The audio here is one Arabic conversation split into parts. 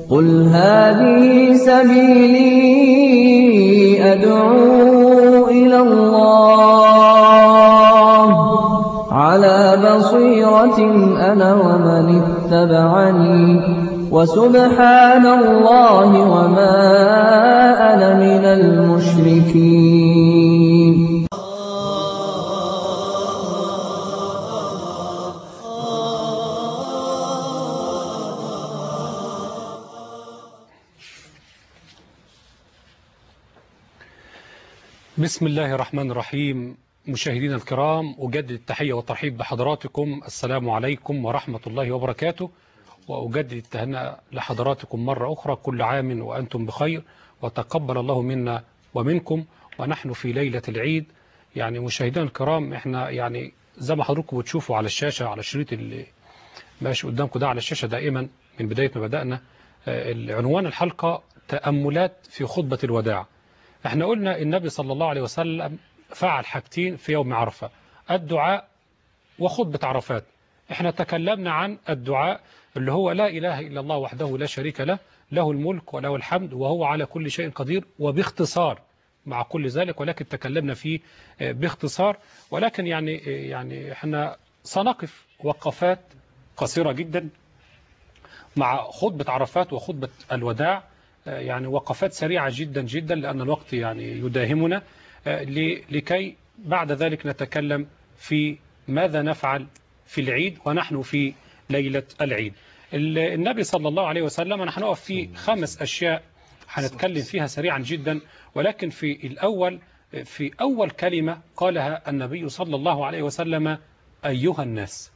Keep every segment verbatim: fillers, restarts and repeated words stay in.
قل هذه سبيلي أدعو إلى الله على بصيرة أنا ومن اتبعني وسبحان الله وما أنا من المشركين. بسم الله الرحمن الرحيم. مشاهدينا الكرام، أجدد التحية والترحيب بحضراتكم. السلام عليكم ورحمة الله وبركاته، وأجدد التهنئة لحضراتكم مرة أخرى. كل عام وأنتم بخير، وتقبل الله منا ومنكم، ونحن في ليلة العيد. يعني مشاهدينا الكرام، احنا يعني زي ما حضراتكم بتشوفوا على الشاشة، على الشريط اللي ماشي قدامكم ده على الشاشة دائما من بداية ما بدأنا، العنوان الحلقة تأملات في خطبة الوداع. احنا قلنا النبي صلى الله عليه وسلم فعل حاجتين في يوم عرفة: الدعاء وخطبة عرفات. احنا تكلمنا عن الدعاء اللي هو لا إله إلا الله وحده لا شريك له، له الملك وله الحمد وهو على كل شيء قدير، وباختصار مع كل ذلك، ولكن تكلمنا فيه باختصار. ولكن يعني يعني احنا سنقف وقفات قصيرة جدا مع خطبة عرفات وخطبة الوداع، يعني وقفات سريعة جدا جدا لأن الوقت يعني يداهمنا، لكي بعد ذلك نتكلم في ماذا نفعل في العيد ونحن في ليلة العيد. النبي صلى الله عليه وسلم نحن نقف في خمس أشياء هنتكلم فيها سريعا جدا. ولكن في الأول، في أول كلمة قالها النبي صلى الله عليه وسلم: أيها الناس.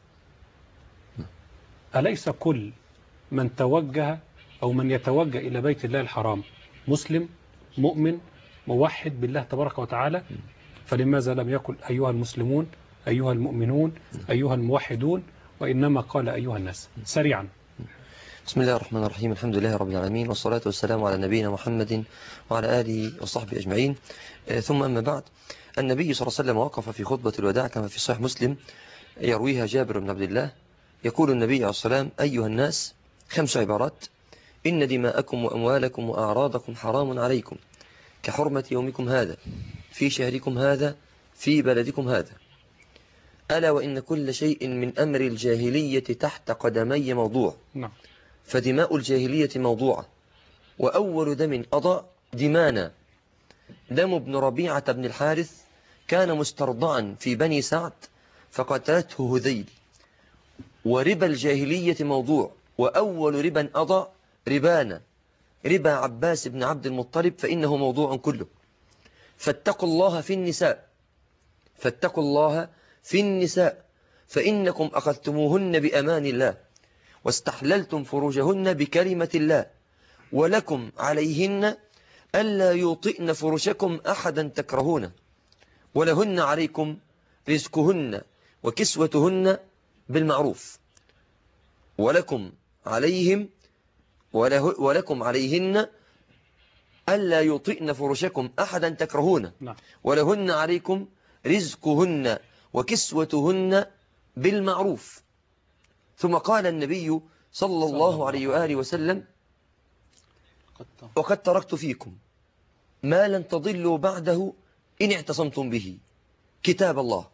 أليس كل من توجه أو من يتوجه إلى بيت الله الحرام مسلم مؤمن موحد بالله تبارك وتعالى؟ فلماذا لم يقل أيها المسلمون، أيها المؤمنون، أيها الموحدون، وإنما قال أيها الناس؟ سريعا. بسم الله الرحمن الرحيم. الحمد لله رب العالمين، والصلاة والسلام على نبينا محمد وعلى آله وصحبه أجمعين. ثم أما بعد، النبي صلى الله عليه وسلم وقف في خطبة الوداع كما في صحيح مسلم يرويها جابر بن عبد الله. يقول النبي عليه الصلاة والسلام: أيها الناس، خمس عبارات: إن دماءكم وأموالكم وأعراضكم حرام عليكم كحرمة يومكم هذا في شهركم هذا في بلدكم هذا. ألا وإن كل شيء من أمر الجاهلية تحت قدمي موضوع، فدماء الجاهلية موضوعة، وأول دم أضاء دمانا دم ابن ربيعة بن الحارث، كان مسترضعا في بني سعد فقتلته هذيل. وربا الجاهلية موضوع، وأول ربا أضاء ربانا ربا عباس بن عبد المطلب، فإنه موضوع كله. فاتقوا الله في النساء فاتقوا الله في النساء فإنكم أخذتموهن بأمان الله واستحللتم فروجهن بكلمة الله، ولكم عليهن ألا يوطئن فرشكم أحدا تكرهونه، ولهن عليكم رزقهن وكسوتهن بالمعروف، ولكم عليهم وله ولكم عليهن ألا يطئن فرشكم أحدا تكرهونه، ولهن عليكم رزقهن وكسوتهن بالمعروف. ثم قال النبي صلى الله عليه وآله وسلم: وقد تركت فيكم ما لن تضلوا بعده إن اعتصمتم به، كتاب الله،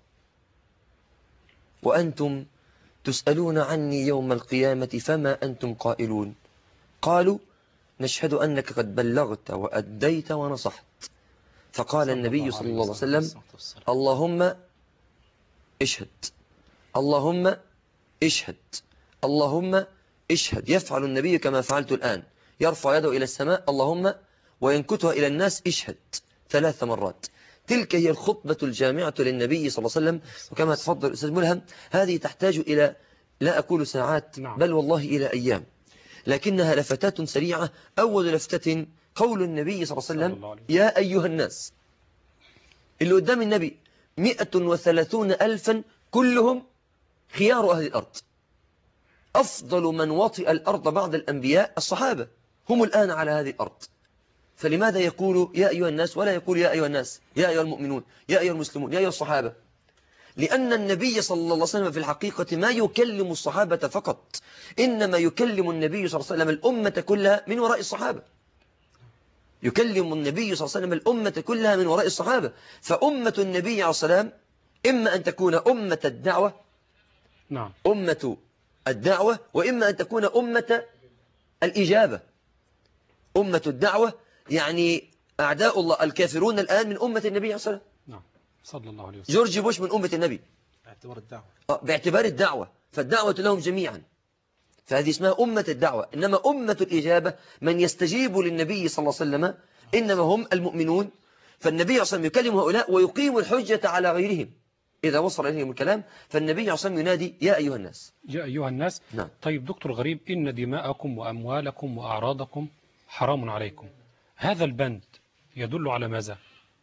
وأنتم تسألون عني يوم القيامة فما أنتم قائلون. قالوا: نشهد أنك قد بلغت وأديت ونصحت. فقال النبي صلى الله عليه وسلم: اللهم اشهد، اللهم اشهد، اللهم اشهد. يفعل النبي كما فعلت الآن، يرفع يده إلى السماء اللهم، وينكتها إلى الناس اشهد ثلاث مرات. تلك هي الخطبة الجامعة للنبي صلى الله عليه وسلم. وكما تفضل أستاذ ملهم، هذه تحتاج إلى لا أقول ساعات بل والله إلى أيام، لكنها لفتات سريعة. أول لفتة قول النبي صلى الله عليه وسلم: يا أيها الناس. اللي قدام النبي مئة وثلاثون ألفا، كلهم خيار أهل الأرض. أفضل من وطئ الأرض بعد الأنبياء الصحابة، هم الآن على هذه الأرض. فلماذا يقول يا أيها الناس ولا يقول يا أيها الناس، يا أيها المؤمنون، يا أيها المسلمون، يا أيها الصحابة؟ لأن النبي صلى الله عليه وسلم في الحقيقة ما يكلم الصحابة فقط، إنما يكلم النبي صلى الله عليه وسلم الأمة كلها من وراء الصحابة. يكلم النبي صلى الله عليه وسلم الأمة كلها من وراء الصحابة. فأمة النبي عليه السلام إما أن تكون أمة الدعوة، نعم، أمة الدعوة، وإما أن تكون أمة الإجابة. أمة الدعوة يعني أعداء الله الكافرون الآن من أمة النبي عليه السلام. نعم، صلى الله عليه وسلم. جورج بوش من أمة النبي باعتبار الدعوة، آه، باعتبار الدعوة، فالدعوة لهم جميعا، فهذه اسمها أمة الدعوة. إنما أمة الإجابة من يستجيب للنبي صلى الله عليه وسلم، إنما هم المؤمنون. فالنبي صلى الله عليه وسلم يكلم هؤلاء ويقيم الحجة على غيرهم إذا وصل إليهم الكلام. فالنبي صلى الله عليه وسلم ينادي يا أيها الناس. يا أيها الناس. نعم. طيب دكتور غريب، إن دماءكم وأموالكم وأعراضكم حرام عليكم، هذا البند يدل على ماذا؟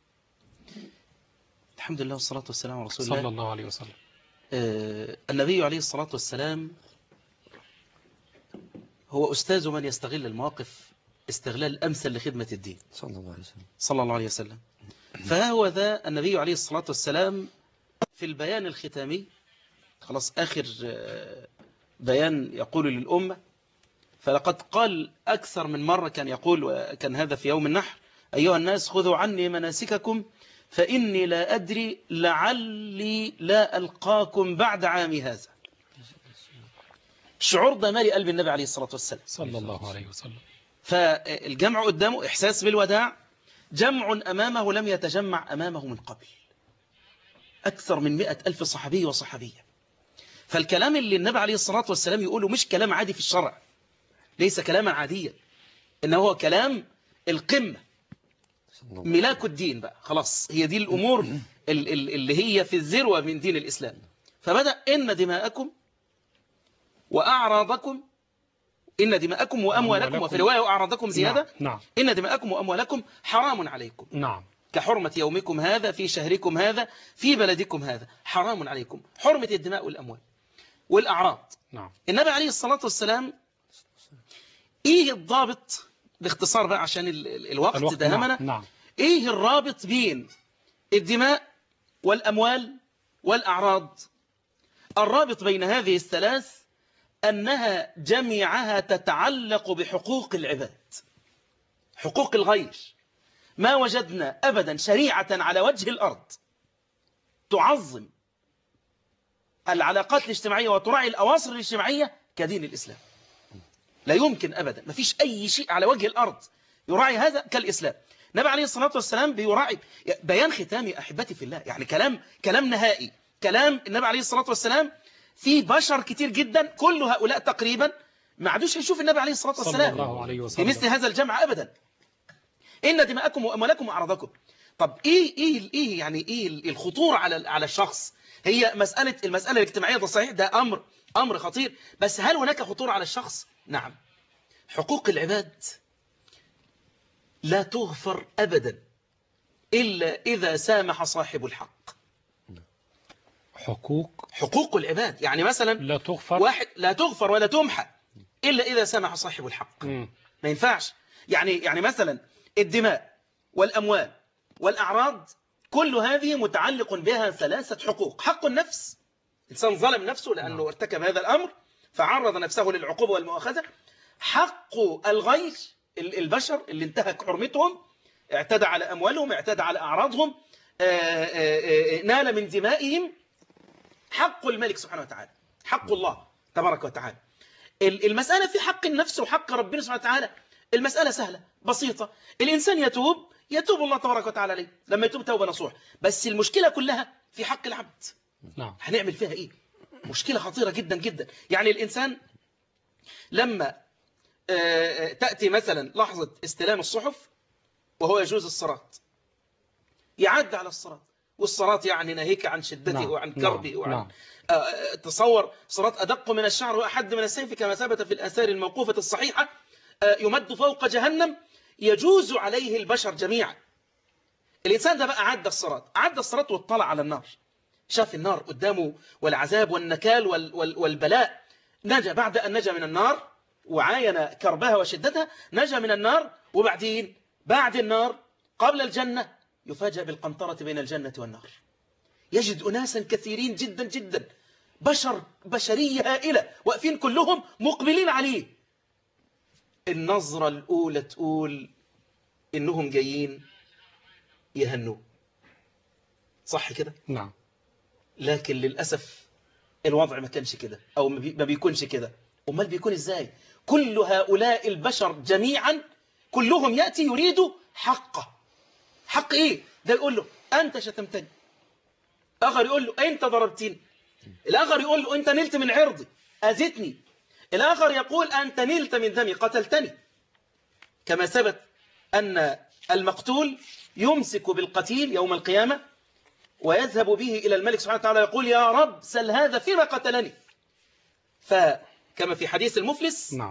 الحمد لله والصلاة والسلام على رسول الله صلى الله عليه وسلم. آه النبي عليه الصلاة والسلام هو أستاذ من يستغل المواقف استغلال الأمثل لخدمة الدين صلى الله عليه وسلم. صلى الله عليه وسلم. فهو ذا النبي عليه الصلاة والسلام في البيان الختامي، خلاص آخر بيان يقول للأمة، فلقد قال أكثر من مرة، كان يقول، وكان هذا في يوم النحر: أيها الناس خذوا عني مناسككم فإني لا أدري لعلي لا ألقاكم بعد عامي هذا. الشعور ده مالي قلب النبي عليه الصلاة والسلام صلى الله عليه وسلم. فالجمع قدامه إحساس بالوداع، جمع أمامه لم يتجمع أمامه من قبل، أكثر من مئة ألف صحابي وصحابية. فالكلام اللي النبي عليه الصلاة والسلام يقوله مش كلام عادي في الشرع، ليس كلاما عاديا، إنه هو كلام القمة، ملاك الدين بقى، خلاص هي دي الأمور اللي هي في الذروة من دين الإسلام. فبدأ إن دماءكم وأعراضكم، إن دماءكم وأموالكم، وفي رواية وأعراضكم زيادة. نعم. نعم. إن دماءكم وأموالكم حرام عليكم. نعم. كحرمة يومكم هذا في شهركم هذا في بلدكم هذا، حرام عليكم. حرمة الدماء والأموال والأعراض. نعم. النبي عليه الصلاة والسلام إيه الضابط باختصار بقى عشان ال ال الوقت, الوقت دهمنا. نعم. نعم. إيه الرابط بين الدماء والأموال والأعراض؟ الرابط بين هذه الثلاث أنها جميعها تتعلق بحقوق العباد، حقوق الغير. ما وجدنا أبدا شريعة على وجه الأرض تعظم العلاقات الاجتماعية وتراعي الأواصر الاجتماعية كدين الإسلام. لا يمكن أبدا، ما فيش أي شيء على وجه الأرض يراعي هذا كالإسلام. النبي عليه الصلاة والسلام بيراعي بيان ختامي أحبتي في الله، يعني كلام كلام نهائي، كلام النبي عليه الصلاة والسلام. في بشر كتير جدا كل هؤلاء تقريبا ما عادوش يشوف النبي عليه الصلاة والسلام صلى الله عليه وسلم في مثل هذا الجمع أبدا. إن دماءكم وأموالكم وأعراضكم. طب إيه إيه إيه يعني إيه الخطورة على على الشخص؟ هي مسألة المسألة الاجتماعية، ده صحيح، ده أمر أمر خطير، بس هل هناك خطورة على الشخص؟ نعم. حقوق العباد لا تغفر أبدا إلا إذا سامح صاحب الحق. حقوق حقوق العباد يعني مثلا لا تغفر، واحد لا تغفر ولا تمحى إلا إذا سامح صاحب الحق. م. ما ينفعش. يعني يعني مثلا الدماء والأموال والأعراض كل هذه متعلق بها ثلاثة حقوق. حق النفس، إنسان ظلم نفسه لأنه ارتكب هذا الأمر فعرض نفسه للعقوبة والمؤاخذة. حق الغير، البشر اللي انتهك حرمتهم، اعتدى على أموالهم، اعتدى على أعراضهم، آآ آآ نال من دمائهم. حق الملك سبحانه وتعالى، حق الله تبارك وتعالى. المسألة في حق النفس وحق ربنا سبحانه وتعالى المسألة سهلة بسيطة. الإنسان يتوب يتوب الله تبارك وتعالى عليه لما يتوب توبة نصوح، بس المشكلة كلها في حق العبد. نعم. هنعمل فيها إيه؟ مشكلة خطيرة جدا جدا. يعني الإنسان لما تأتي مثلا لحظة استلام الصحف وهو يجوز الصراط، يعد على الصراط، والصراط يعني ناهيك عن شدته نعم. وعن كربه نعم. وعن نعم. آه تصور صراط أدق من الشعر وأحد من السيف كما ثبت في الآثار الموقوفة الصحيحة، آه يمد فوق جهنم يجوز عليه البشر جميعا. الإنسان ده بقى عدى الصراط، عدى الصراط واطلع على النار، شاف النار قدامه والعذاب والنكال وال وال والبلاء، نجا. بعد أن نجا من النار وعاين كربها وشدتها، نجا من النار، وبعدين بعد النار قبل الجنة يفاجأ بالقنطرة بين الجنة والنار. يجد أناسا كثيرين جدا جدا، بشر بشرية هائلة واقفين كلهم مقبلين عليه. النظرة الأولى تقول إنهم جايين يهنوه، صح كده؟ نعم. لكن للأسف الوضع ما كانش كده، أو ما بيكونش كده. أمال بيكون إزاي؟ كل هؤلاء البشر جميعا كلهم يأتي يريد حقه. حق إيه؟ ده يقول له أنت شتمتني، آخر يقول له أنت ضربتني، الآخر يقول له أنت نلت من عرضي أذيتني، الآخر يقول أنت نلت من دمي قتلتني. كما ثبت أن المقتول يمسك بالقتيل يوم القيامة ويذهب به إلى الملك سبحانه وتعالى يقول يا رب سل هذا فيما قتلني. فكما في حديث المفلس نعم.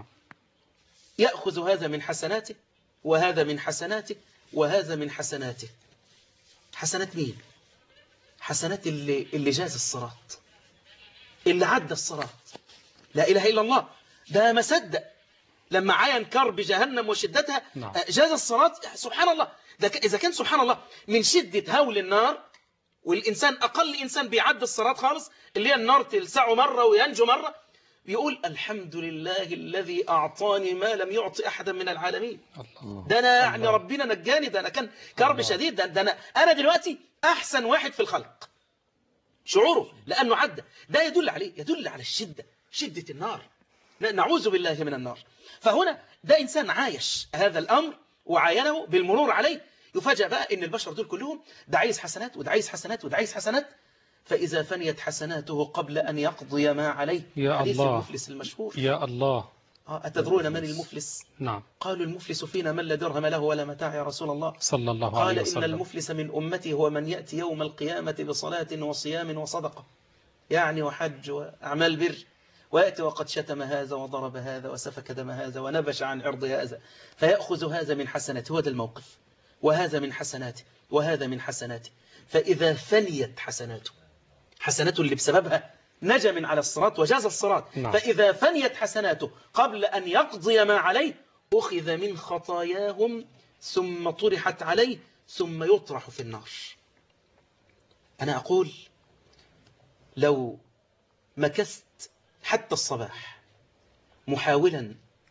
يأخذ هذا من حسناته وهذا من حسناته وهذا من حسناته. حسنات مين؟ حسنات اللي, اللي جاز الصراط، اللي عدى الصراط. لا إله إلا الله، ده ما صدق لما عاين كرب جهنم وشدتها نعم. جاز الصراط. سبحان الله، ده إذا كان سبحان الله من شدة هول النار، والإنسان أقل إنسان بيعدي الصراط خالص، اللي هي النار تلسعه مرة وينجو مرة، يقول الحمد لله الذي أعطاني ما لم يعطي أحدا من العالمين. الله. ده أنا يعني ربنا نجاني، ده أنا كان كرب شديد، ده, ده أنا, أنا دلوقتي أحسن واحد في الخلق. شعوره لأنه عدى، ده يدل عليه، يدل على الشدة، شدة النار، نعوذ بالله من النار. فهنا ده إنسان عايش هذا الأمر وعاينه بالمرور عليه، يفاجأ بقى إن البشر دول كلهم ده عايز حسنات وده عايز حسنات وده عايز حسنات، فإذا فنيت حسناته قبل أن يقضي ما عليه. يا حديث الله. المفلس المشهور. يا الله. أتدرون من المفلس؟ نعم. قالوا المفلس فينا من لا درهم له ولا متاع يا رسول الله. صلى الله عليه وسلم. قال إن المفلس من أمتي هو من يأتي يوم القيامة بصلاة وصيام وصدقة، يعني وحج وأعمال بر، ويأتي وقد شتم هذا وضرب هذا وسفك دم هذا ونبش عن عرض هذا، فيأخذ هذا من حسناته، هو ده الموقف، وهذا من حسناته وهذا من حسناته. فإذا فنيت حسناته، حسناته اللي بسببها نجا من على الصراط وجاز الصراط، نعم. فإذا فنيت حسناته قبل أن يقضي ما عليه أخذ من خطاياهم ثم طرحت عليه ثم يطرح في النار. أنا أقول لو مكثت حتى الصباح محاولا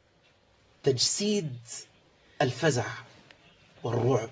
تجسيد الفزع والرعب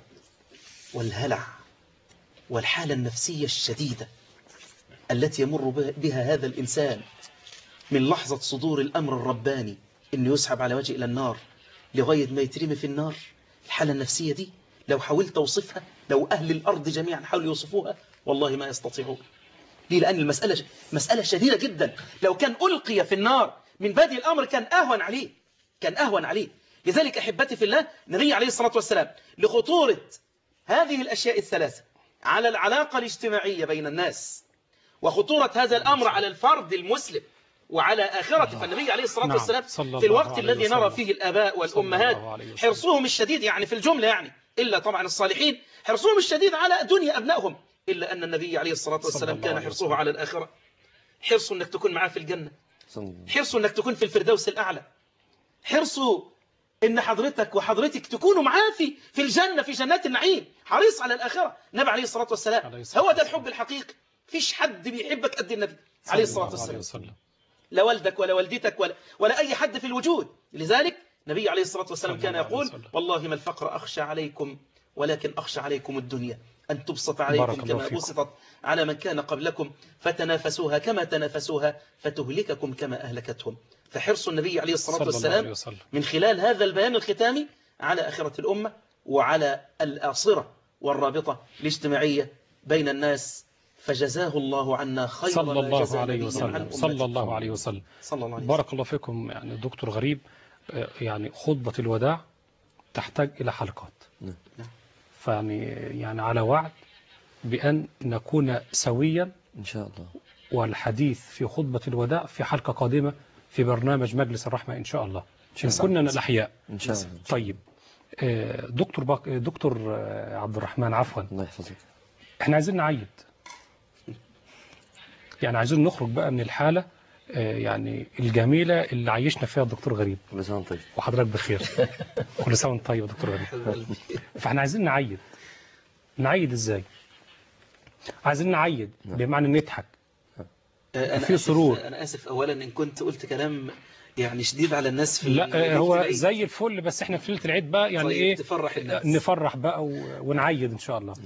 والهلع والحالة النفسية الشديدة التي يمر بها هذا الإنسان من لحظة صدور الأمر الرباني إنه يسحب على وجهه إلى النار لغاية ما يترمي في النار، الحالة النفسية دي لو حاولت أوصفها، لو أهل الأرض جميعا حاولوا يوصفوها والله ما يستطيعون. ليه؟ لأن المسألة مسألة شديدة جدا. لو كان ألقي في النار من بادئ الأمر كان أهون عليه، كان أهون عليه. لذلك أحبتي في الله، النبي عليه الصلاة والسلام لخطورة هذه الأشياء الثلاثة على العلاقة الاجتماعية بين الناس، وخطورة هذا الأمر على الفرد المسلم وعلى آخرته، فالنبي عليه الصلاة نعم. والسلام في الوقت الذي نرى فيه الآباء والأمهات حرصهم الشديد، يعني في الجملة يعني إلا طبعا الصالحين، حرصهم الشديد على دنيا أبنائهم، إلا أن النبي عليه الصلاة والسلام كان حرصه على الآخرة، حرص أنك تكون معاه في الجنة، حرص أنك تكون في الفردوس الأعلى، حرص إن حضرتك وحضرتك تكونوا معاه في في الجنة، في جنات النعيم، حريص على الآخرة. النبي عليه الصلاة والسلام هو ده الحب الحقيقي. فيش حد بيحبك قد النبي عليه الصلاة والسلام، لا والدك ولا والدتك ولا, ولا أي حد في الوجود. لذلك النبي عليه الصلاة والسلام كان يقول والله ما الفقر أخشى عليكم ولكن أخشى عليكم الدنيا أن تبسط عليكم كما بسطت على من كان قبلكم فتنافسوها كما تنافسوها فتهلككم كما أهلكتهم. فحرص النبي عليه الصلاة والسلام من خلال هذا البيان الختامي على آخرة الأمة وعلى الآصرة والرابطة الاجتماعية بين الناس، فجزاه الله عنا خير صلى ما الله جزى عليه نبيا وسلم. عن صلى الله أمته. عليه وسلم. صلى الله عليه بارك وسلم. الله فيكم. يعني دكتور غريب، يعني خطبة الوداع تحتاج إلى حلقات، فيعني يعني على وعد بأن نكون سويا إن شاء الله، والحديث في خطبة الوداع في حلقة قادمة في برنامج مجلس الرحمة إن شاء الله، إن كنا الأحياء إن شاء الله. طيب دكتور باق... دكتور عبد الرحمن، عفوا، الله يحفظك، احنا عايزين نعيد، يعني عايزين نخرج بقى من الحالة يعني الجميلة اللي عايشنا فيها الدكتور غريب. كل سنة وانت طيب. وحضرتك بخير. كل سنة وانت طيب دكتور غريب. فاحنا عايزين نعيد. نعيد ازاي؟ عايزين نعيد نعم. بمعنى نضحك. أنا في آسف سرور. أنا آسف أولا إن كنت قلت كلام يعني شديد على الناس في لا ليلة هو العيد. زي الفل، بس احنا في ليله العيد بقى يعني طيب ايه تفرح الناس. نفرح بقى و- ونعيد ان شاء الله.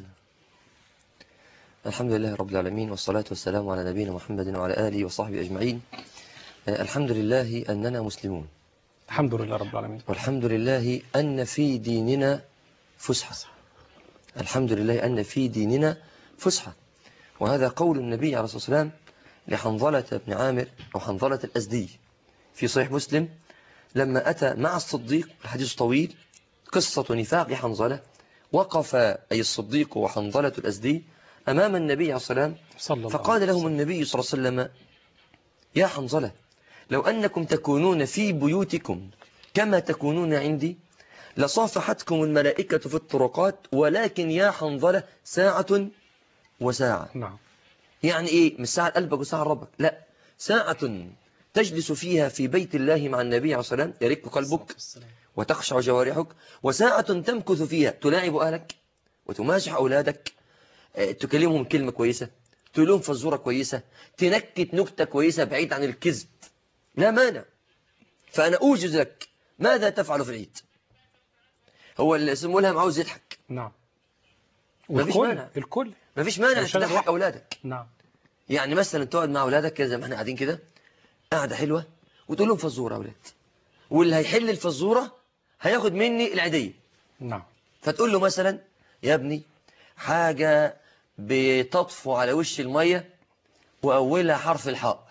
الحمد لله رب العالمين، والصلاة والسلام على نبينا محمد وعلى آله وصحبه أجمعين. آه، الحمد لله أننا مسلمون، الحمد لله رب العالمين. والحمد لله أن في ديننا فسحة. الحمد لله أن في ديننا فسحة، وهذا قول النبي عليه الصلاة والسلام لحنظلة بن عامر أو حنظلة الأزدي في صحيح مسلم، لما أتى مع الصديق، الحديث طويل، قصة نفاق حنظلة. وقف أي الصديق وحنظلة الأزدي أمام النبي عليه الصلاة والسلام، صلى الله عليه فقال لهم وسلم. النبي صلى الله عليه وسلم: يا حنظلة، لو أنكم تكونون في بيوتكم كما تكونون عندي لصافحتكم الملائكة في الطرقات، ولكن يا حنظلة ساعة وساعة. نعم. يعني إيه؟ مش ساعة قلبك وساعة ربك، لا، ساعة تجلس فيها في بيت الله مع النبي عليه الصلاة والسلام يرق قلبك وتخشع جوارحك، وساعة تمكث فيها تلاعب أهلك وتماشح أولادك، تكلمهم كلمة كويسة، تقول لهم فزورة كويسة، تنكت نكتة كويسة بعيد عن الكذب، لا مانع. فأنا أوجز لك ماذا تفعل في العيد. هو اللي اسمه ملهم عاوز يضحك، نعم. ما فيش والكل مانع، الكل ما فيش مانع عشان تضحك الواحد. أولادك. نعم. يعني مثلا تقعد مع أولادك كده زي ما احنا قاعدين كده، قاعدة حلوة، وتقول لهم فزورة أولاد، واللي هيحل الفزورة هياخد مني العيدية. نعم. فتقول له مثلا: يا ابني، حاجة بتطفو على وش المية وأولها حرف الحاء.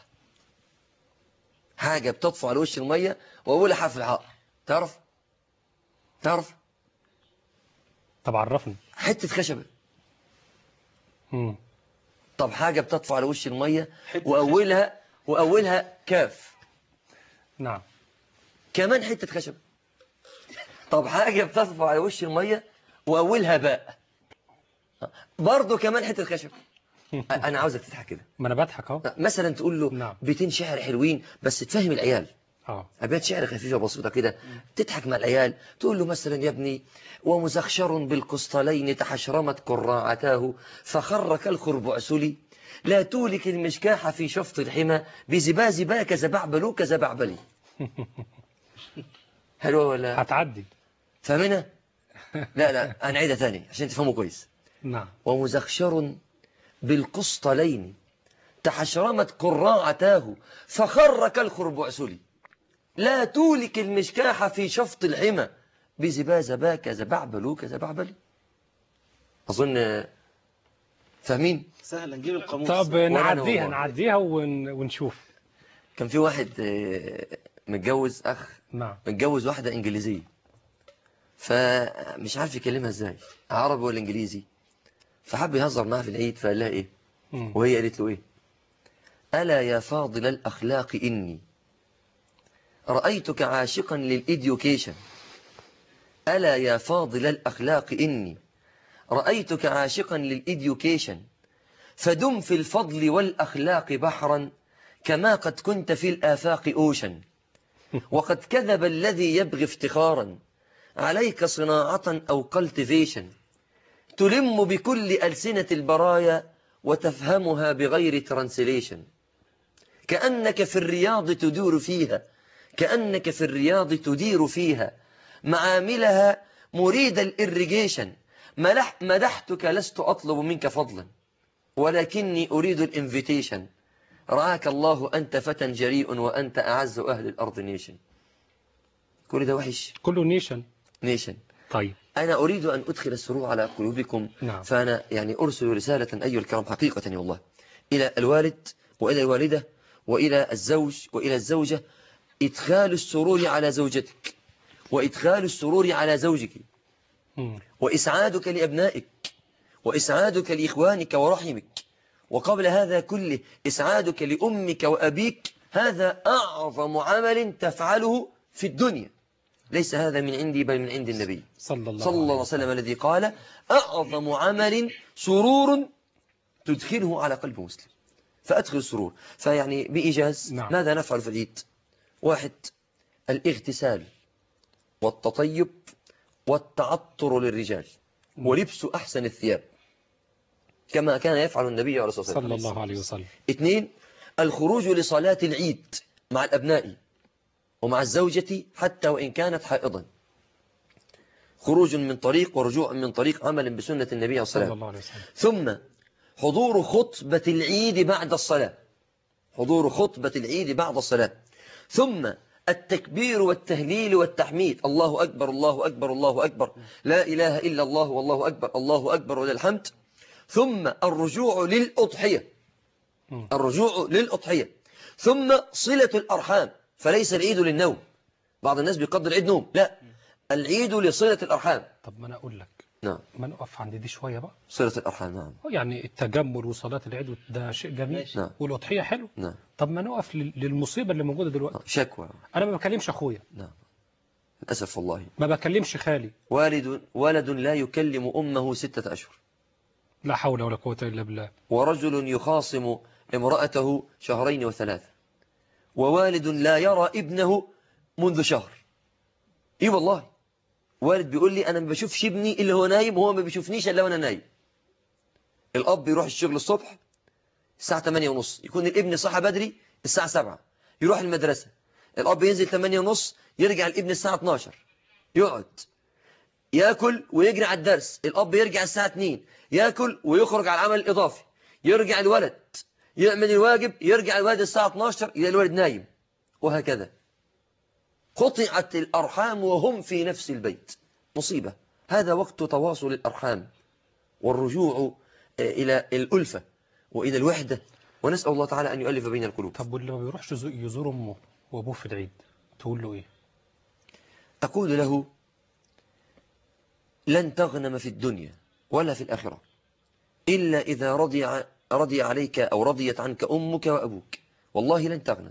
حاجة بتطفو على وش المية وأولها حرف الحاء، تعرف؟ تعرف؟ طب عرفني. حتة خشبة. مم. طب حاجة بتطفو على وش المية حتة وأولها وأولها كاف، نعم. كمان حتة خشبة. طب حاجة بتطفو على وش المية وأولها باء، برضه كمان حتة خشبة. أنا عاوزك تضحك كده. ما انا بضحك اهو. مثلا تقول له نعم. بيتين شعر حلوين بس تفهم العيال، اه. أبيات شعر خفيفة بسيطة كده تضحك مع العيال. تقول له مثلا: يا ابني، ومزخشر بالقسطلين تحشرمت قراعتاه فخر كالخربعسلي، لا تولك المشكاح في شفط الحمى بزباز باك زبعبلو كزبعبلي. حلوة ولا هتعدي؟ فاهمنا؟ لا لا، أنا عيدها ثاني عشان تفهموا كويس. نعم. ومزخشر بالقسطلين تحشرمت قراعتاه فخر كالخربعسلي، لا تولك المشكاح في شفط الحمى بزباز باك زبعبلو كزبعبلي. أظن فاهمين؟ سهل نجيب القاموس. طب ولا أنا نعديها والله. نعديها ون... ونشوف. كان في واحد آه، متجوز أخ، نعم. متجوز واحدة إنجليزية، فمش عارف يكلمها إزاي، عربي ولا إنجليزي، فحب يهزر معها في العيد، فقال لها إيه؟ مم. وهي قالت له إيه؟ ألا يا فاضل الأخلاق إني رأيتك عاشقا للإديوكيشن. ألا يا فاضل الأخلاق إني رأيتك عاشقا للإديوكيشن، فدم في الفضل والأخلاق بحرا كما قد كنت في الآفاق أوشا، وقد كذب الذي يبغي افتخارا عليك صناعة أو كالتيفيشن، تلم بكل ألسنة البرايا وتفهمها بغير ترانسليشن، كأنك في الرياض تدور فيها كأنك في الرياض تدير فيها معاملها مريد الإريجيشن، ملح مدحتك لست أطلب منك فضلا ولكني أريد الانفيتيشن، رعاك الله أنت فتى جريء وأنت أعز أهل الأرض نيشن. كل ده وحش. كله نيشن. نيشن. طيب. أنا أريد أن أدخل السرور على قلوبكم. نعم. فأنا يعني أرسل رسالة أيها الكرام حقيقة يا الله إلى الوالد وإلى الوالدة وإلى الزوج وإلى الزوجة: إدخال السرور على زوجتك، وإدخال السرور على زوجك، مم. وإسعادك لأبنائك، وإسعادك لإخوانك ورحمك، وقبل هذا كله إسعادك لأمك وأبيك. هذا أعظم عمل تفعله في الدنيا، ليس هذا من عندي بل من عند النبي صلى الله, صلى الله عليه وسلم الذي قال: أعظم عمل سرور تدخله على قلب مسلم. فأدخل السرور. فيعني بإيجاز نعم. ماذا نفعل في العيد؟ واحد: الاغتسال والتطيب والتعطر للرجال ولبس أحسن الثياب. كما كان يفعل النبي عليه الصلاة والسلام. صلى الله عليه وسلم. اثنين، الخروج لصلاة العيد مع الأبناء ومع الزوجة حتى وإن كانت حائضا، خروج من طريق ورجوع من طريق، عمل بسنة النبي صلى الله عليه وسلم. ثم حضور خطبة العيد بعد الصلاة، حضور خطبة العيد بعد الصلاة. ثم التكبير والتهليل والتحميد، الله أكبر الله أكبر الله أكبر، لا إله إلا الله والله أكبر الله أكبر ولله الحمد. ثم الرجوع للأضحية، الرجوع للأضحية. ثم صلة الأرحام، فليس العيد للنوم. بعض الناس بيقدر العيد نوم، لا، العيد لصلة الأرحام. طب ما أنا أقول لك، نعم، ما نقف عند دي شوية بقى. صلة الأرحام، نعم. يعني التجمل وصلاة العيد ده شيء جميل، نعم. والأضحية حلو. نعم. طب ما نقف للمصيبة اللي موجودة دلوقتي. شكوى. أنا ما بكلمش أخويا. نعم، للأسف والله. ما بكلمش خالي. والد ولد لا يكلم أمه ستة أشهر. لا حول ولا قوة إلا بالله. ورجل يخاصم امرأته شهرين وثلاثة. ووالد لا يرى ابنه منذ شهر. إيه والله، والد بيقول لي أنا ما بشوفش ابني إلا هو نايم، وهو ما بيشوفنيش إلا وأنا نايم. الأب بيروح الشغل الصبح الساعة ثمانية ونص، يكون الابن صحى بدري الساعة سبعة، يروح المدرسة. الأب ينزل ثمانية ونص، يرجع الابن الساعة اثناشر، يقعد يأكل ويجري على الدرس. الأب يرجع الساعة اثنين، يأكل ويخرج على العمل الإضافي. يرجع الولد يعمل الواجب، يرجع الولد الساعة اثناشر، إلى الولد نايم، وهكذا. قطعت الأرحام وهم في نفس البيت، مصيبة. هذا وقت تواصل الأرحام والرجوع إلى الألفة وإلى الوحدة، ونسأل الله تعالى أن يؤلف بين القلوب. طب واللي ما بيروحش يزور أمه وأبوه في العيد تقول له إيه؟ أقول له لن تغنم في الدنيا ولا في الآخرة إلا إذا رضي رضي عليك أو رضيت عنك أمك وأبوك. والله لن تغنم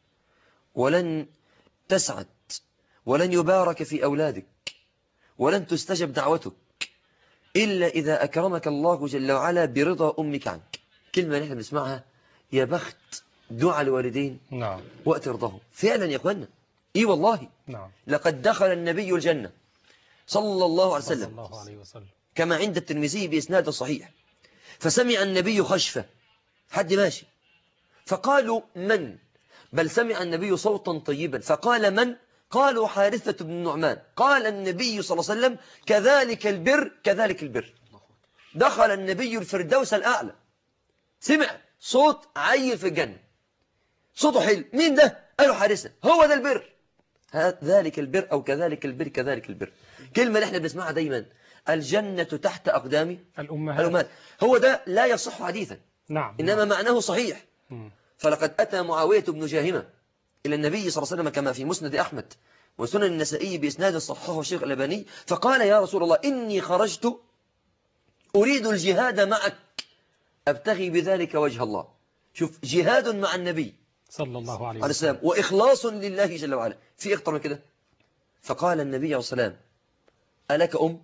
ولن تسعد ولن يبارك في أولادك ولن تستجب دعوتك إلا إذا أكرمك الله جل وعلا برضا أمك عنك. كلمة نحن بنسمعها، يا بخت دعاء الوالدين نعم وقت رضاهم. فعلا يا أخوانا، إيه والله. نعم. لقد دخل النبي الجنة صلى الله عليه وسلم, صلى الله عليه وسلم. كما عند الترمذي بإسناد صحيح. فسمع النبي خشفة، حد ماشي، فقالوا من؟ بل سمع النبي صوتا طيبا، فقال من؟ قالوا حارثة بن النعمان. قال النبي صلى الله عليه وسلم كذلك البر كذلك البر. دخل النبي الفردوس الأعلى، سمع صوت عيل في الجنة، صوته حلو. مين ده؟ قالوا حارثة. هو ده البر، ذلك البر أو كذلك البر كذلك البر. كلمة نحن بنسمعها دايما، الجنة تحت أقدام الأمهات. الأمهات. هو ده لا يصح حديثا، نعم، إنما نعم. معناه صحيح. مم. فلقد أتى معاوية بن جاهمة إلى النبي صلى الله عليه وسلم كما في مسند أحمد وسنن النسائي بإسناد صححه الشيخ الألباني، فقال يا رسول الله إني خرجت أريد الجهاد معك أبتغي بذلك وجه الله. شوف، جهاد مع النبي صلى الله عليه عليه السلام وإخلاص لله جل وعلا، في أكتر من كده؟ فقال النبي عليه السلام ألك أم؟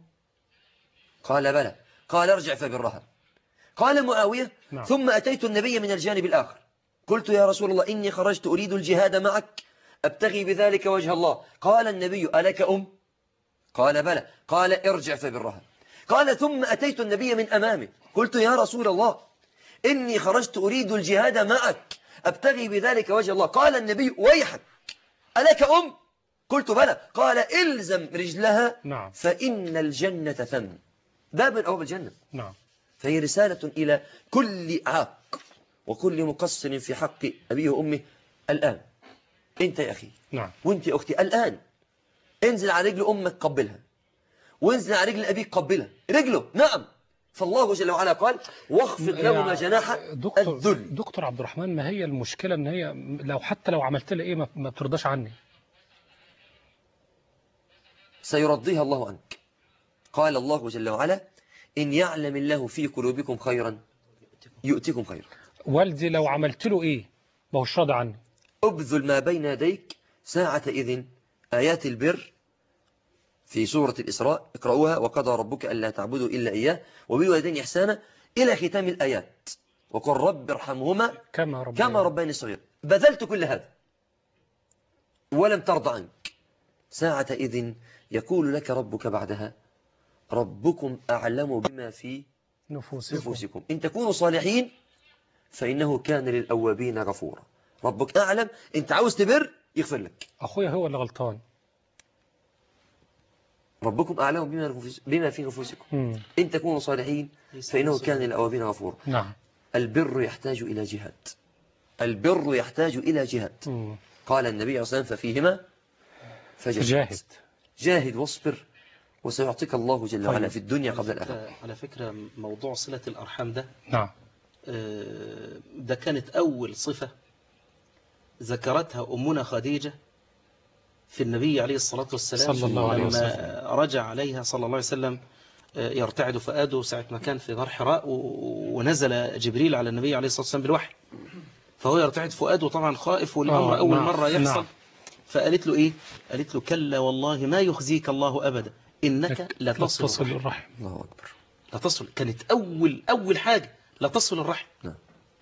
قال بلى. قال ارجع فبرها. قال معاوية نعم. ثم أتيت النبي من الجانب الآخر، قلت يا رسول الله إني خرجت أريد الجهاد معك أبتغي بذلك وجه الله. قال النبي ألك أم؟ قال بلى. قال ارجع فبرها. قال ثم أتيت النبي من أمامه، قلت يا رسول الله إني خرجت أريد الجهاد معك أبتغي بذلك وجه الله. قال النبي ويحك ألك أم؟ قلت بلى. قال إلزم رجلها نعم. فإن الجنة ثم، باب من أبواب الجنة. نعم. فهي رسالة إلى كل عاق وكل مقصر في حق أبيه وأمه. الآن أنت يا أخي، نعم، وأنت يا أختي، الآن انزل على رجل أمك قبلها، وانزل على رجل أبيك قبلها، رجله. نعم، فالله جل وعلا قال واخفض لهما جناح دكتور الذل. دكتور عبد الرحمن، ما هي المشكلة ان هي لو حتى لو عملت لها ايه ما ما بترضاش عني؟ سيرضيها الله عنك. قال الله جل وعلا إن يعلم الله في قلوبكم خيرا يؤتكم خيرا. والدي لو عملت له ايه ما هوش راضي عني. أبذل ما بين يديك ساعة إذن. آيات البر في سورة الإسراء اقرأوها، وقضى ربك ألا تعبدوا إلا إياه وبالوالدين إحسانا إلى ختام الآيات، وقل رب ارحمهما كما ربنا كما ربياني صغير. بذلت كل هذا ولم ترضى عنك. ساعة إذن يقول لك ربك بعدها ربكم أعلم بما في نفوسكم. نفوسكم إن تكونوا صالحين فإنه كان للأوابين غفورا. ربك أعلم، أنت عاوز تبر يغفر لك. أخويا هو اللي غلطان. ربكم أعلم بما بما في نفوسكم. مم. إن تكونوا صالحين فإنه كان للأوابين غفورا. نعم. البر يحتاج إلى جهاد. البر يحتاج إلى جهاد. مم. قال النبي صلى الله عليه وسلم ففيهما فجاهد. جاهد. جاهد واصبر وسيعطيك الله جل وعلا في الدنيا قبل الآخرة. على فكرة موضوع صلة الأرحام ده نعم. آه، ده كانت أول صفة ذكرتها أمنا خديجة في النبي عليه الصلاة والسلام صلى الله عليه وسلم. لما رجع عليها صلى الله عليه وسلم آه، يرتعد فؤاده ساعة ما كان في غار حراء و- ونزل جبريل على النبي عليه الصلاة والسلام بالوحي، فهو يرتعد فؤاده طبعا خائف والأمر آه، أول نعم، مرة يحصل. نعم. فقالت له إيه؟ قالت له كلا والله ما يخزيك الله أبدا إنك لا تصل تصل الرحم. الرحم. الله أكبر. لا تصل، كانت أول أول حاجة لا تصل الرحم. نعم.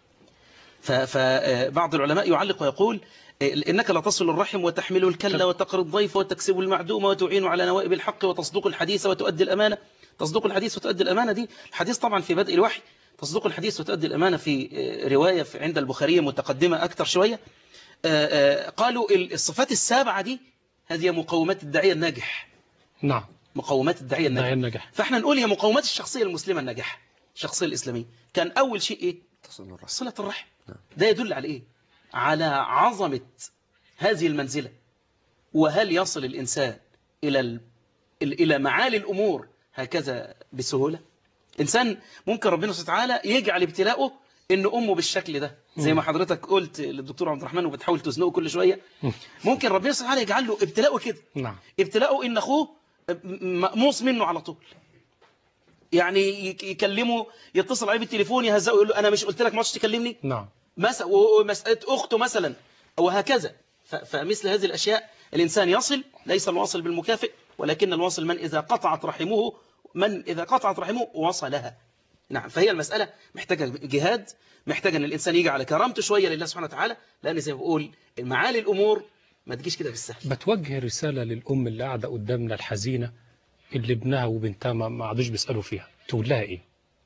فبعض العلماء يعلق ويقول إنك لا تصل الرحم وتحمل الكلة وتقري الضيف وتكسب المعدوم وتعين على نوائب الحق وتصدق الحديث وتؤدي الأمانة. تصدق الحديث وتؤدي الأمانة دي الحديث طبعا في بدء الوحي، تصدق الحديث وتؤدي الأمانة في رواية في عند البخاري متقدمة أكثر شوية. قالوا الصفات السابعة دي هذه مقومات الداعية الناجح. نعم. مقومات الداعية الداعية الناجح. الناجح. فاحنا نقول هي مقومات الشخصية المسلمة الناجحة، الشخصية الإسلامية. كان أول شيء إيه؟ تصل الرحم. صلة الرحم. نعم. ده يدل على إيه؟ على عظمة هذه المنزلة. وهل يصل الإنسان إلى ال... إلى معالي الأمور هكذا بسهولة؟ إنسان ممكن ربنا سبحانه وتعالى يجعل ابتلاؤه إن أمه بالشكل ده، زي ما حضرتك قلت للدكتور عبد الرحمن وبتحاول تزنقه كل شوية. ممكن ربنا سبحانه وتعالى يجعل له ابتلاؤه كده. نعم. ابتلاؤه إن أخوه مقموص منه على طول، يعني يكلمه، يتصل عليه بالتليفون يهزقه يقول له أنا مش قلت لك ما تكلمني؟ نعم. مثلا ومسألة أخته مثلا وهكذا. فمثل هذه الأشياء الإنسان يصل، ليس الواصل بالمكافئ ولكن الواصل من إذا قطعت رحمه من إذا قطعت رحمه وصلها. نعم. فهي المسألة محتاجة جهاد، محتاجة أن الإنسان يجي على كرامته شوية لله سبحانه وتعالى، لأن زي ما بقول معالي الأمور ما تجيش كده بالسهل. بتوجه رسالة للأم اللي قاعدة قدامنا الحزينة اللي ابنها وبنتها ما عادوش بيسألوا فيها، تقول لها إيه؟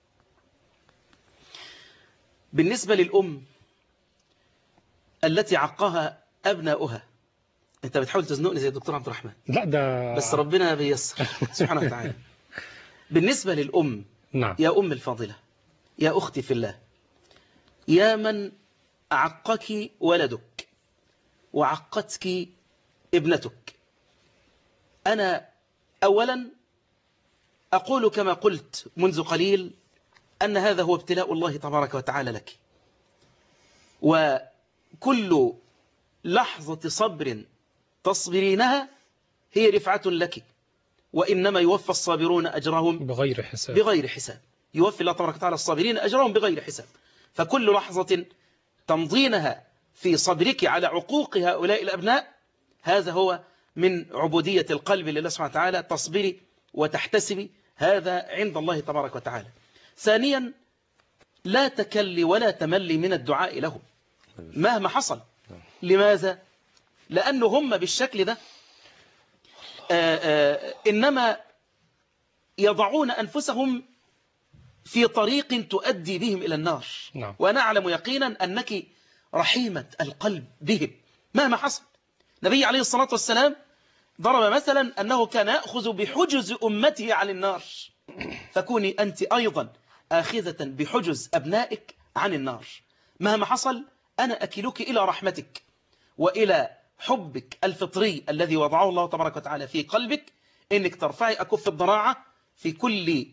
بالنسبة للأم التي عقها أبناؤها، أنت بتحاول تزنقني زي الدكتور عبد الرحمن. لا ده بس ربنا بيسر سبحانه وتعالى. بالنسبة للأم، نعم. يا أم الفاضلة، يا أختي في الله، يا من عقك ولدك وعقتك ابنتك، أنا أولا أقول كما قلت منذ قليل أن هذا هو ابتلاء الله تبارك وتعالى لك، وكل لحظة صبر تصبرينها هي رفعة لك، وإنما يوفى الصابرون أجرهم بغير حساب. بغير حساب. يوفي الله تبارك وتعالى الصابرين أجرهم بغير حساب. فكل لحظة تمضينها في صبرك على عقوق هؤلاء الأبناء هذا هو من عبودية القلب لله سبحانه وتعالى. تصبري وتحتسبي، هذا عند الله تبارك وتعالى. ثانيا، لا تكلي ولا تملي من الدعاء لهم مهما حصل. لماذا؟ لأنه هم بالشكل ده آآ آآ إنما يضعون أنفسهم في طريق تؤدي بهم إلى النار. نعم. وأنا أعلم يقينا أنك رحيمة القلب بهم مهما حصل. النبي عليه الصلاة والسلام ضرب مثلا أنه كان يأخذ بحجز أمته عن النار، فكوني أنت أيضا آخذة بحجز أبنائك عن النار. مهما حصل أنا أكلك إلى رحمتك وإلى حبك الفطري الذي وضعه الله تبارك وتعالى في قلبك، إنك ترفعي أكف الضراعة في كل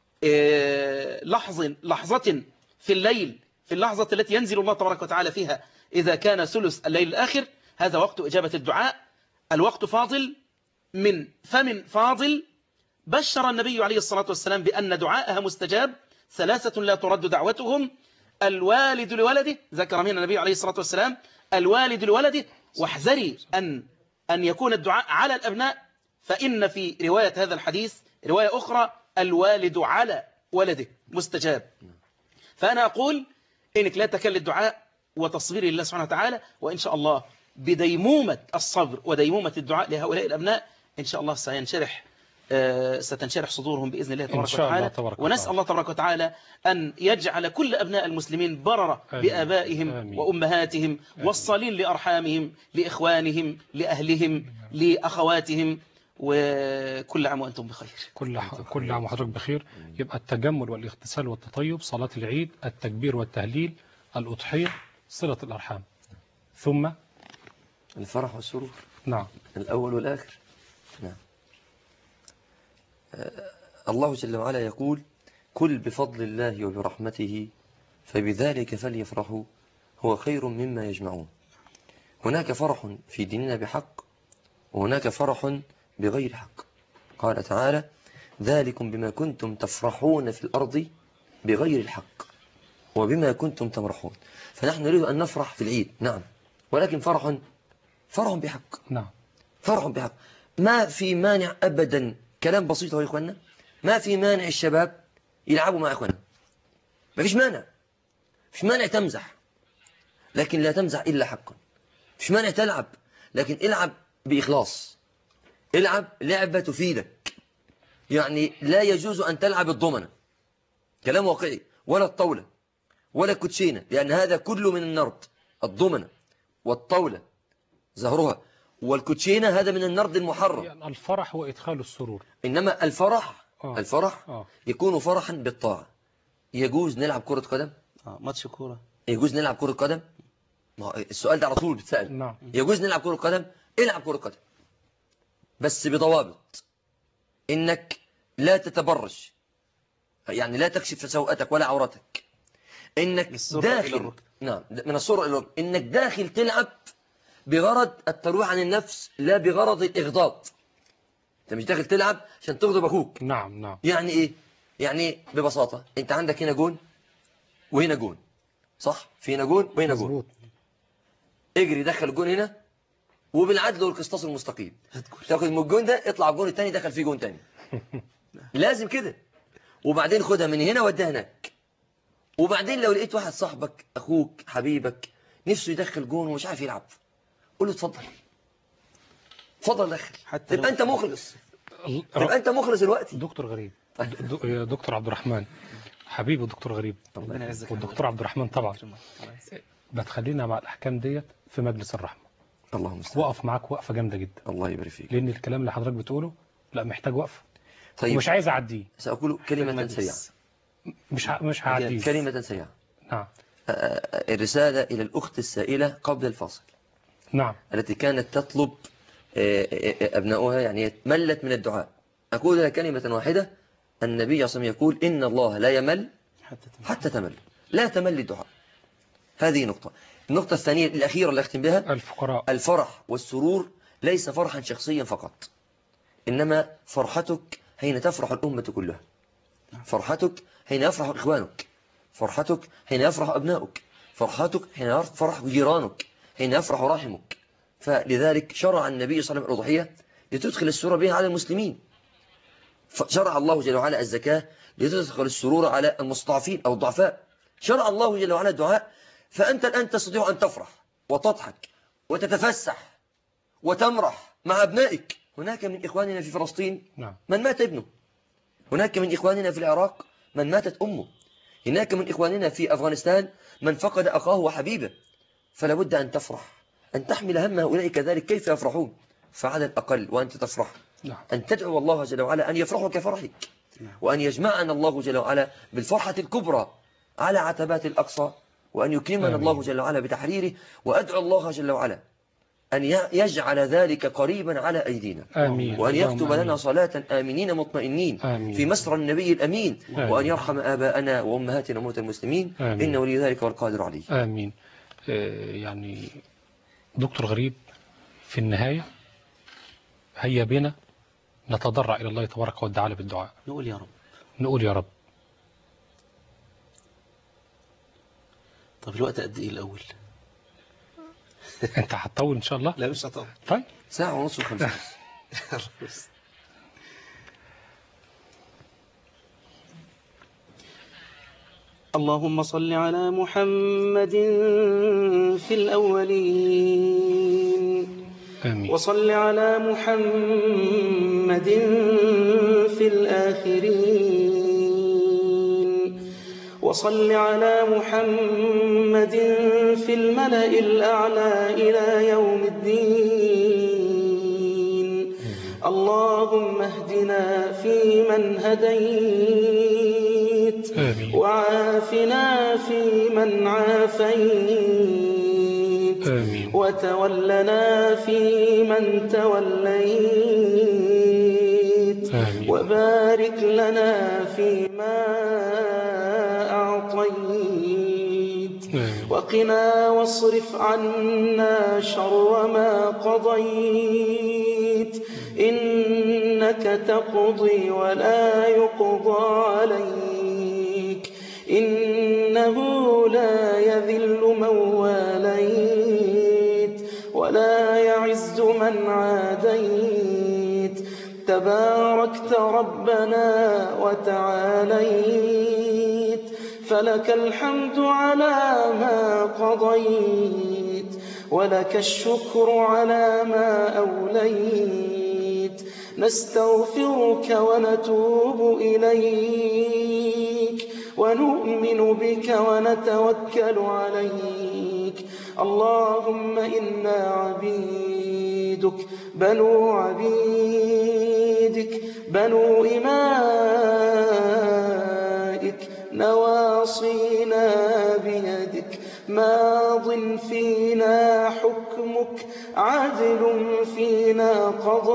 لحظة لحظة في الليل، في اللحظة التي ينزل الله تبارك وتعالى فيها إذا كان ثلث الليل الآخر، هذا وقت إجابة الدعاء. الوقت فاضل من فم فاضل. بشر النبي عليه الصلاة والسلام بأن دعاءها مستجاب. ثلاثة لا ترد دعوتهم: الوالد لولده، ذكر من النبي عليه الصلاة والسلام الوالد لولده، واحذري أن أن يكون الدعاء على الأبناء، فإن في رواية هذا الحديث رواية أخرى الوالد على ولده مستجاب. فأنا أقول إنك لا تكل الدعاء وتصبير لله سبحانه وتعالى، وإن شاء الله بديمومة الصبر وديمومة الدعاء لهؤلاء الأبناء إن شاء الله سينشرح ستنشرح صدورهم بإذن الله تبارك إن شاء الله وتعالى. تبارك ونسأل وتعالى. الله تبارك وتعالى أن يجعل كل أبناء المسلمين بررة آمين. بآبائهم آمين. وأمهاتهم، والصالين لأرحامهم، لإخوانهم، لأهلهم، لأخواتهم، وكل عام وأنتم بخير. كل كل عام وحضرتك بخير. يبقى التجمل والاغتسال والتطيب، صلاة العيد، التكبير والتهليل، الأضحية، صلة الأرحام، ثم الفرح والسرور. نعم الأول والآخر. نعم. آه الله جل وعلا يقول: كل بفضل الله وبرحمته فبذلك فليفرحوا هو خير مما يجمعون. هناك فرح في ديننا بحق، وهناك فرح بغير حق. قال تعالى: ذلكم بما كنتم تفرحون في الأرض بغير الحق وبما كنتم تمرحون. فنحن نريد أن نفرح في العيد، نعم، ولكن فرح فرح بحق. نعم فرح بحق. ما في مانع أبدا، كلام بسيط يا إخواننا، ما في مانع الشباب يلعبوا مع إخواننا، ما فيش مانع. فيش مانع تمزح، لكن لا تمزح إلا حقا. فيش مانع تلعب، لكن العب بإخلاص. العب لعبة تفيدك. يعني لا يجوز أن تلعب الضمنة، كلام واقعي، ولا الطاولة ولا الكوتشينة، لأن هذا كله من النرد. الضمنة والطاولة زهرها، والكوتشينة هذا من النرد المحرم. يعني الفرح هو إدخال السرور. إنما الفرح آه. الفرح آه. يكون فرحا بالطاعة. يجوز نلعب كرة قدم؟ آه، ماتش كورة. يجوز نلعب كرة قدم؟ ما هو السؤال ده على طول بتسأل. نعم. يجوز نلعب كرة قدم؟ العب كرة قدم، بس بضوابط. إنك لا تتبرج، يعني لا تكشف سوءتك ولا عورتك. إنك داخل، نعم، من السرعة إلى الركب، إنك داخل تلعب بغرض الترويح عن النفس، لا بغرض الإغضاض. أنت مش داخل تلعب عشان تغضب أخوك. نعم نعم. يعني إيه؟ يعني ببساطة أنت عندك هنا جون وهنا جون، صح؟ في هنا جون وهنا جون. مظبوط. اجري دخل الجون هنا، وبالعدل والقسطاس المستقيم تاخد من الجون ده، اطلع الجون الثاني دخل فيه جون ثاني. لازم كده. وبعدين خدها من هنا وديها هناك. وبعدين لو لقيت واحد صاحبك، أخوك، حبيبك، نفسه يدخل جون ومش عارف يلعب، قول له اتفضل اتفضل دخل، حتى تبقى انت مخلص. ال- تبقى انت مخلص دلوقتي. دكتور غريب، د- يا دكتور عبد الرحمن حبيبي، الدكتور غريب ربنا يعزك. والدكتور عبد الرحمن طبعا، الله يعزك. بتخلينا مع الأحكام ديت في مجلس الرحمة. اللهم استعان. وقف معاك وقفة جامدة جدا، الله يبارك فيك. لأن الكلام اللي حضرتك بتقوله لا محتاج وقفة. طيب ومش عايز أعديه، سأقول كلمة المجلس. سريعة. مش ه... مش هعديه. كلمة سريعة. نعم آه، الرسالة إلى الأخت السائلة قبل الفاصل، نعم التي كانت تطلب آه، آه، أبناؤها، يعني ملت من الدعاء. أقول لها كلمة واحدة: النبي صلى الله عليه وسلم يقول: إن الله لا يمل حتى تمام. حتى تمل. لا تمل الدعاء. هذه نقطة. النقطة الثانية الأخيرة اللي أختم بها: الفقراء. الفرح والسرور ليس فرحا شخصيا فقط، إنما فرحتك حين تفرح الأمة كلها. فرحتك حين يفرح إخوانك، فرحتك حين يفرح أبنائك، فرحتك حين يفرح جيرانك، حين يفرح رحمك. فلذلك شرع النبي صلى الله عليه وسلم الأضحية لتدخل السرور بها على المسلمين. شرع الله جل وعلا الزكاة لتدخل السرور على المستضعفين أو الضعفاء. شرع الله جل وعلا الدعاء. فأنت الآن تستطيع أن تفرح وتضحك وتتفسح وتمرح مع أبنائك. هناك من إخواننا في فلسطين نعم. من مات ابنه، هناك من إخواننا في العراق من ماتت أمه، هناك من إخواننا في أفغانستان من فقد أخاه وحبيبه. فلا بد أن تفرح، أن تحمل هم هؤلاء كذلك كيف يفرحون. فعلى الأقل وأنت تفرح نعم. أن تدعو الله جل وعلا أن يفرحوا كفرحك، وأن يجمعنا الله جل وعلا بالفرحة الكبرى على عتبات الأقصى، وأن يكرمنا آمين. الله جل وعلا بتحريره. وأدعو الله جل وعلا أن يجعل ذلك قريبا على أيدينا، آمين. وأن اللهم يكتب لنا آمين. صلاة آمنين مطمئنين آمين. في مسرى النبي الأمين، آمين. وأن يرحم آباءنا وأمهاتنا وموتى المسلمين. آمين. إنه ولي ذلك والقادر عليه. آمين. آه، يعني دكتور غريب، في النهاية هيا بنا نتضرع إلى الله تبارك وتعالى بالدعاء. نقول يا رب. نقول يا رب. طب الوقت قد إيه الأول؟ أنت هتطول إن شاء الله؟ لا مش هطول. طيب ساعة ونص وخمسة. اللهم صل على محمد في الأولين، آمين. وصل على محمد محمد في الآخرين وصل على محمد في الملأ الأعلى إلى يوم الدين. اللهم اهدنا فيمن هديت وعافنا فيمن عافيت وتولنا فيمن توليت وبارك لنا فيما أعطيت وقنا واصرف عنا شر ما قضيت إنك تقضي ولا يقضى عليك إنه لا يذل من واليت ولا يعز من عاديت تباركت ربنا وتعاليت فلك الحمد على ما قضيت ولك الشكر على ما أوليت نستغفرك ونتوب إليك ونؤمن بك ونتوكل عليك. اللهم إنا عبيدك بنو عبيدك بنو إمائك نواصينا بيدك ماض فينا حكمك عدل فينا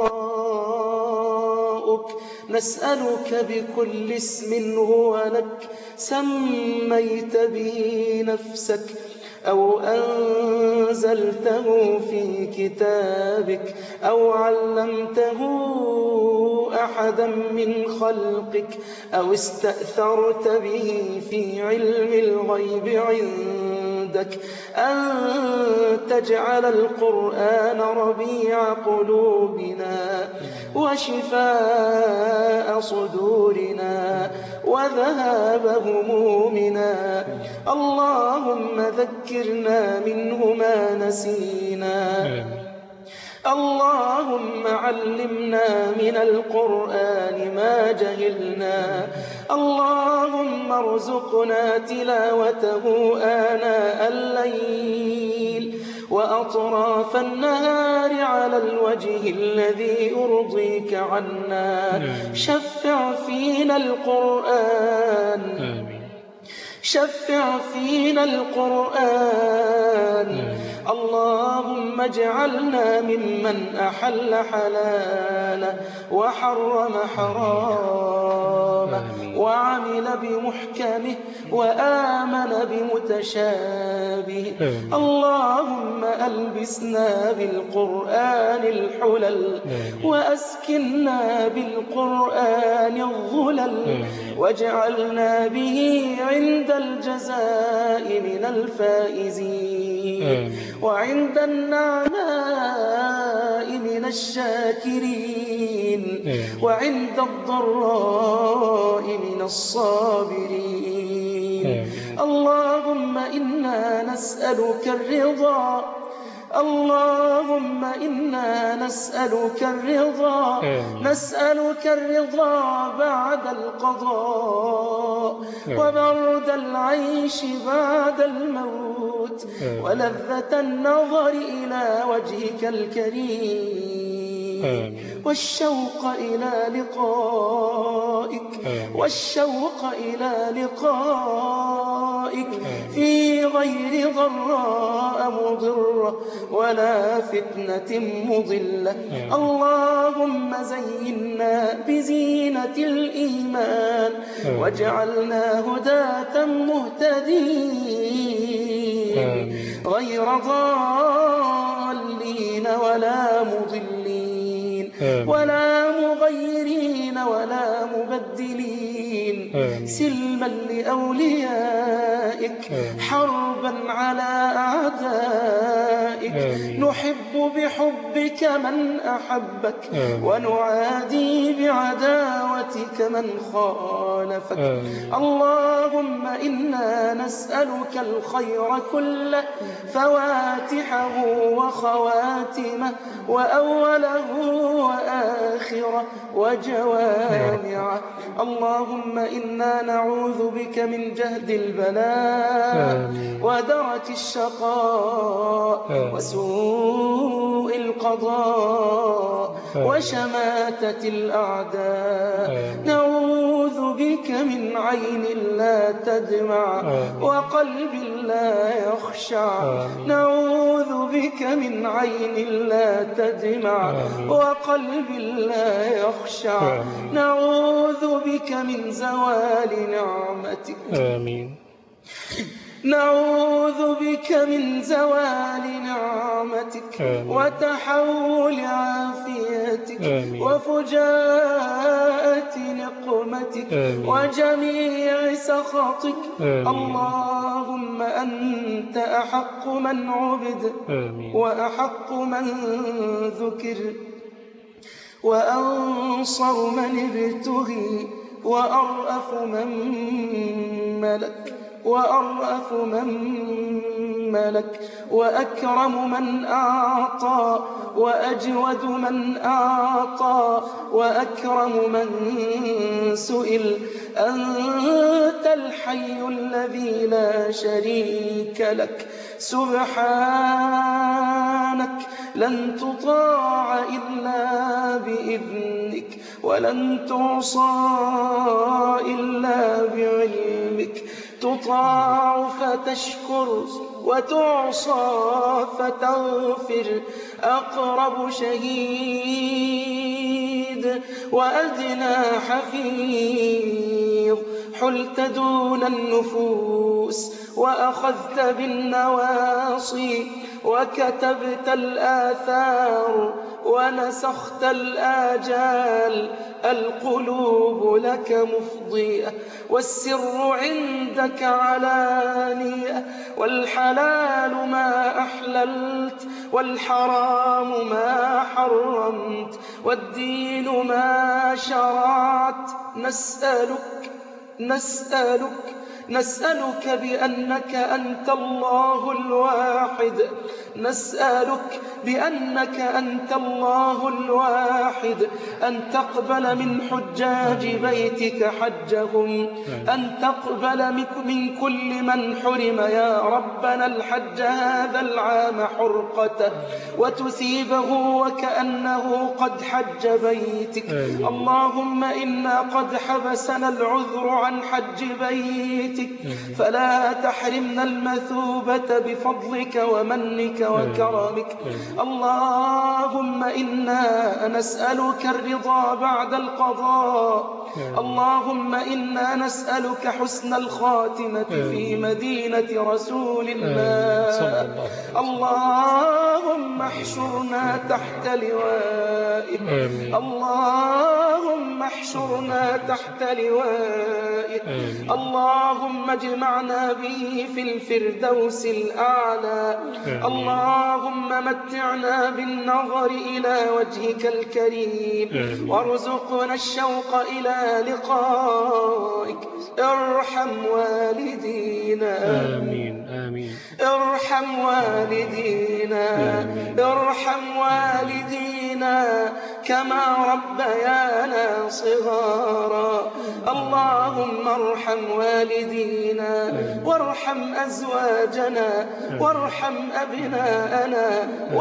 قضاؤك نسألك بكل اسم هو لك سميت به نفسك أو أنزلته في كتابك أو علمته أحدا من خلقك أو استأثرت به في علم الغيب عندك أن تجعل القرآن ربيع قلوبنا وشفاء صدورنا وذهاب همومنا. اللهم ذكرنا منه ما نسينا اللهم علمنا من القرآن ما جهلنا اللهم ارزقنا تلاوته آناء الليل وأطراف النهار على الوجه الذي يرضيك عنا. شفع فينا القرآن شفع فينا القرآن اللهم اجعلنا ممن أحل حلالا وحرم حراما وعمل بمحكمه وآمن بمتشابهه. اللهم ألبسنا بالقرآن الحلل وأسكننا بالقرآن الظلل واجعلنا به عند الجزاء من الفائزين وعند النعماء من الشاكرين وعند الضراء من الصابرين. اللهم إنا نسألك الرضا اللهم إنا نسألك الرضا نسألك الرضا بعد القضاء وبرد العيش بعد الموت ولذة النظر إلى وجهك الكريم والشوق إلى لقائك والشوق إلى لقائك في غير ضراء مضرة ولا فتنة مضلة. اللهم زينا بزينة الإيمان واجعلنا هداة مهتدين غير ضالين ولا مضلين ولا مغيرين ولا مبدلين. سلما لأوليائك حربا على أعدائك نحب بحبك من أحبك ونعادي بعداوتك برحمتك من خالفك. آمين. اللهم إنا نسألك الخير كله فواتحه وخواتمه وأوله وآخره وجوامعه. اللهم إنا نعوذ بك من جهد البلاء ودرك الشقاء وسوء القضاء وشماتة الأعداء. نعوذ بك من عين لا تدمع وقلب لا يخشع. نعوذ بك من عين لا تدمع وقلب لا يخشع. نعوذ بك من زوال نعمتك. آمين. نعوذ بك من زوال نعمتك آمين. وتحول عافيتك آمين. وفجاءة نقمتك آمين. وجميع سخطك آمين. اللهم أنت أحق من عبد آمين. وأحق من ذكر وأنصر من ابتغي وأرأف من ملك وأرأف من ملك وأكرم من أعطى وأجود من أعطى وأكرم من سئل. أنت الحي الذي لا شريك لك. سبحانك لن تطاع إلا بإذنك ولن تعصى إلا بعلمك. تطاع فتشكر وتعصى فتغفر. أقرب شهيد وأدنى حفيظ. حلت دون النفوس وأخذت بالنواصي وكتبت الآثار ونسخت الآجال. القلوب لك مفضية والسر عندك علانية. والحلال ما أحللت والحرام ما حرمت والدين ما شرعت. نسألك نسألك نسألك بأنك أنت الله الواحد. نسألك بأنك أنت الله الواحد أن تقبل من حجاج بيتك حجهم. أن تقبل من كل من حرم يا ربنا الحج هذا العام حرقته وتثيبه وكأنه قد حج بيتك. اللهم إنا قد حبسنا العذر عن حج بيتك فلا تحرمنا المثوبة بفضلك ومنك وكرمك. اللهم إنا نسألك الرضا بعد القضاء. اللهم إنا نسألك حسن الخاتمة في مدينة رسول الله. اللهم احشرنا تحت لوائك. اللهم احشرنا تحت لوائك. اللهم اجمعنا به في الفردوس الأعلى. اللهم متعنا بالنظر إلى وجهك الكريم وارزقنا الشوق إلى لقائك. ارحم والدينا. آمين آمين. ارحم والدينا. ارحم والدينا كما ربيانا صغارا. اللهم ارحم والدينا وارحم أزواجنا وارحم أبناءنا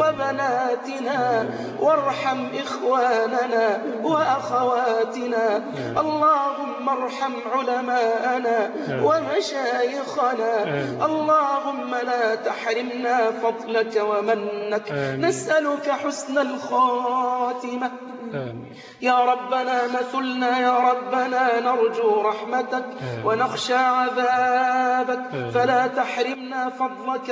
وبناتنا وارحم إخواننا وأخواتنا. اللهم ارحم علماءنا ومشايخنا. اللهم لا تحرمنا فضلك ومنك. نسألك حسن الخاتمة. آمين. يا ربنا مثلنا يا ربنا نرجو رحمتك ونخشى عذابك فلا تحرمنا فضلك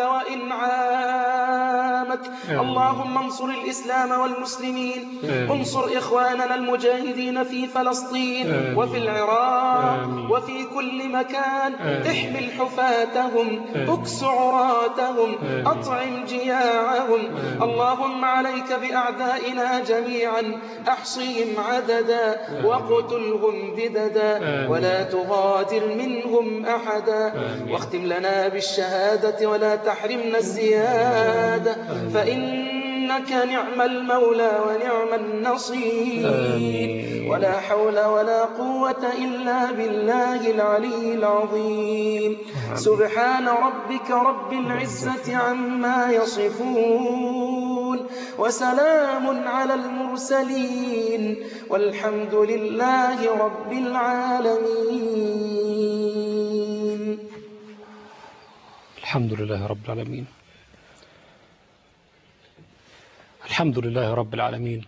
وإنعامك. اللهم انصر الإسلام والمسلمين. انصر إخواننا المجاهدين في فلسطين وفي العراق وفي كل مكان. احمل حفاتهم اكس عراتهم أطعم جياعهم. اللهم عليك بأعدائنا جميعا أحصهم عددا واقتلهم بددا ولا تغادر منهم أحدا واختم لنا بالشهادة ولا تحرمنا الزيادة فإنك نعم المولى ونعم النصير ولا حول ولا قوة إلا بالله العلي العظيم سبحان ربك رب العزة عما يصفون وسلام على المرسلين والحمد لله رب العالمين. الحمد لله رب العالمين. الحمد لله رب العالمين.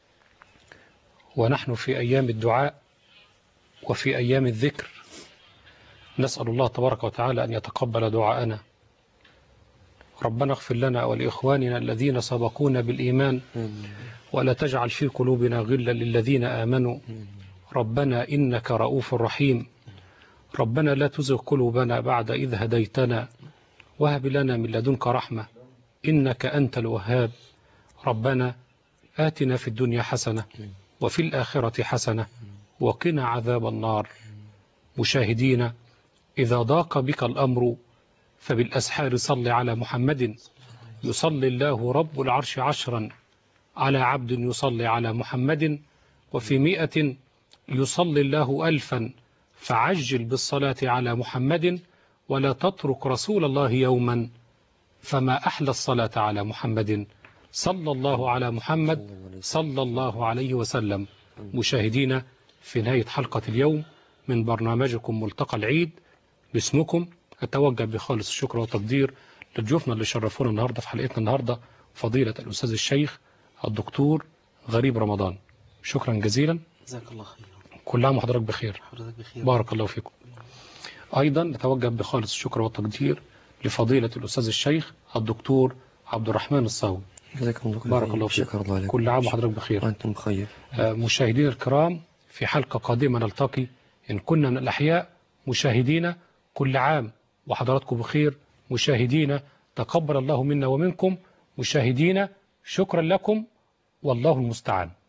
ونحن في أيام الدعاء وفي أيام الذكر، نسأل الله تبارك وتعالى أن يتقبل دعاءنا. ربنا اغفر لنا ولإخواننا الذين سبقونا بالإيمان ولا تجعل في قلوبنا غلا للذين آمنوا ربنا إنك رؤوف رحيم. ربنا لا تزغ قلوبنا بعد إذ هديتنا وهب لنا من لدنك رحمة إنك أنت الوهاب. ربنا آتنا في الدنيا حسنة وفي الآخرة حسنة وقنا عذاب النار. مشاهدين، إذا ضاق بك الأمر فبالأسحار صل على محمد يصلي الله رب العرش عشرا على عبد يصلي على محمد وفي مئة يصلي الله ألفا فعجل بالصلاة على محمد ولا تترك رسول الله يوما فما أحلى الصلاة على محمد صلى الله على محمد صلى الله عليه وسلم. مشاهدين، في نهاية حلقة اليوم من برنامجكم ملتقى العيد باسمكم أتوجه بخالص الشكر والتقدير لضيوفنا اللي شرفونا النهاردة في حلقتنا النهاردة، فضيلة الأستاذ الشيخ الدكتور غريب رمضان. شكرا جزيلا. جزاك الله خير. كل عام وحضرتك بخير. حضرتك بخير. بارك الله فيكم. أيضا نتوجه بخالص الشكر والتقدير لفضيلة الأستاذ الشيخ الدكتور عبد الرحمن الصاوي. بارك الله فيكم. كل عام وحضرتك بخير. وأنتم بخير. مشاهدينا الكرام، في حلقة قادمة نلتقي إن كنا من الأحياء. مشاهدينا كل عام وحضراتكم بخير. مشاهدينا تقبل الله منا ومنكم. مشاهدينا شكرا لكم والله المستعان.